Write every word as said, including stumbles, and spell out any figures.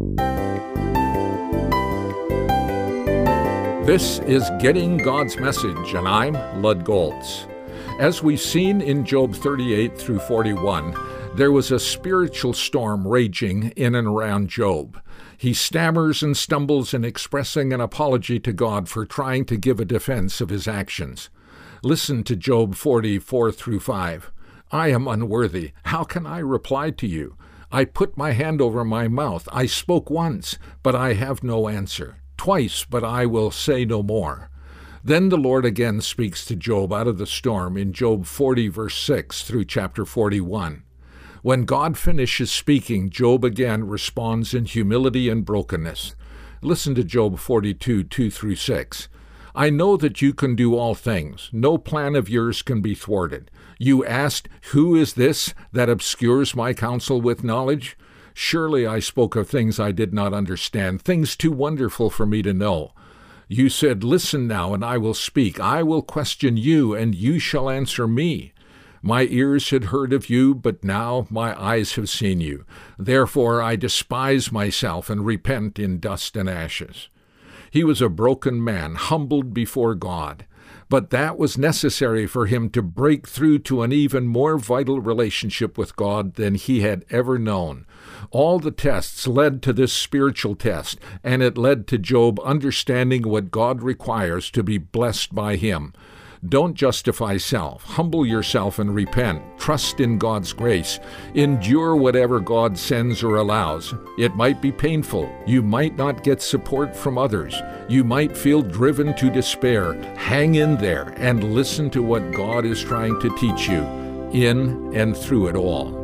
This is Getting God's Message, and I'm Lud Goltz. As we've seen in Job thirty-eight through forty-one, there was a spiritual storm raging in and around Job. He stammers and stumbles in expressing an apology to God for trying to give a defense of his actions. Listen to Job forty, four through five. I am unworthy. How can I reply to you? I put my hand over my mouth. I spoke once, but I have no answer. Twice, but I will say no more. Then the Lord again speaks to Job out of the storm in Job forty, verse six through chapter forty-one. When God finishes speaking, Job again responds in humility and brokenness. Listen to Job forty-two, two through six. I know that you can do all things. No plan of yours can be thwarted. You asked, who is this that obscures my counsel with knowledge? Surely I spoke of things I did not understand, things too wonderful for me to know. You said, listen now, and I will speak. I will question you, and you shall answer me. My ears had heard of you, but now my eyes have seen you. Therefore I despise myself and repent in dust and ashes. He was a broken man, humbled before God. But that was necessary for him to break through to an even more vital relationship with God than he had ever known. All the tests led to this spiritual test, and it led to Job understanding what God requires to be blessed by him. Don't justify self. Humble yourself and repent. Trust in God's grace. Endure whatever God sends or allows. It might be painful. You might not get support from others. You might feel driven to despair. Hang in there and listen to what God is trying to teach you in and through it all.